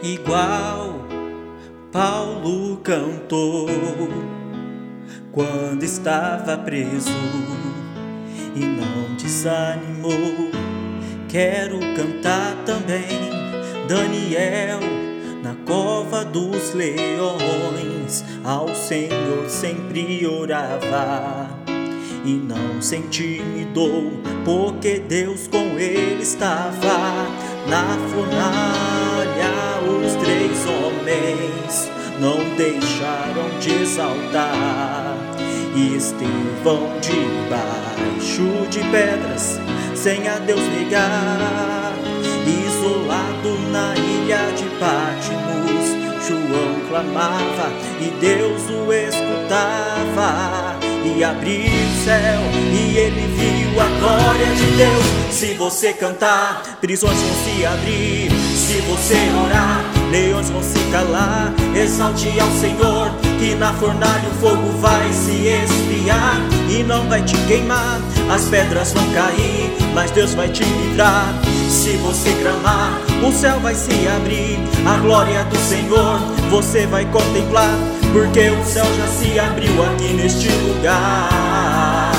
igual Paulo cantou quando estava preso e não desanimou. Quero cantar também Daniel na cova dos leões. Ao Senhor sempre orava e não se intimidou, porque Deus com ele estava. Na fornalha os 3 homens não deixaram de exaltar, e Estevão debaixo de pedras, sem a Deus negar, isolado na ilha de Patmos, João clamava e Deus o escutava. E abriu o céu e ele viu a glória de Deus. Se você cantar, prisões vão se abrir. Se você orar, leões vão se calar. Exalte ao Senhor, que na fornalha o fogo vai se esfriar e não vai te queimar. As pedras vão cair, mas Deus vai te livrar. Se você clamar, o céu vai se abrir. A glória do Senhor você vai contemplar, porque o céu já se abriu aqui neste lugar.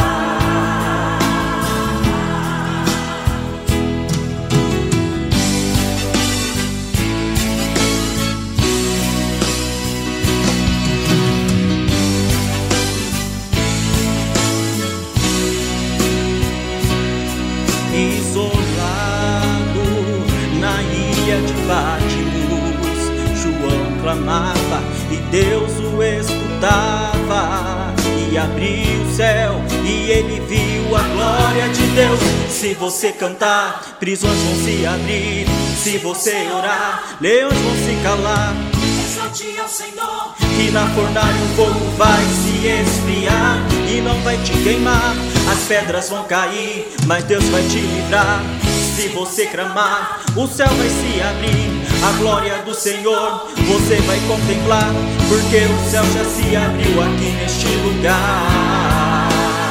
Isolado na ilha de Patmos, João clamava e Deus o escutava. E abriu o céu e ele viu a glória de Deus. Se você cantar, prisões vão se abrir. Se você orar, leões vão se calar. Exalte ao Senhor, que na fornalha o fogo vai se esfriar e não vai te queimar. As pedras vão cair, mas Deus vai te livrar. Se você clamar, o céu vai se abrir. A glória do Senhor você vai contemplar, porque o céu já se abriu aqui neste lugar.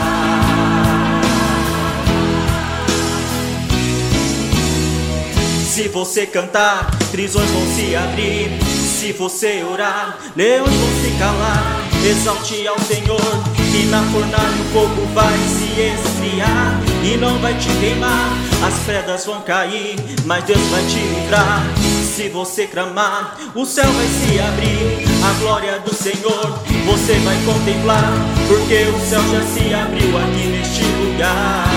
Se você cantar, prisões vão se abrir. Se você orar, leões vão se calar. Exalte ao Senhor, que na fornalha o fogo vai se esfriar e não vai te queimar. As pedras vão cair, mas Deus vai te livrar. Se você clamar, o céu vai se abrir. A glória do Senhor você vai contemplar, porque o céu já se abriu aqui neste lugar.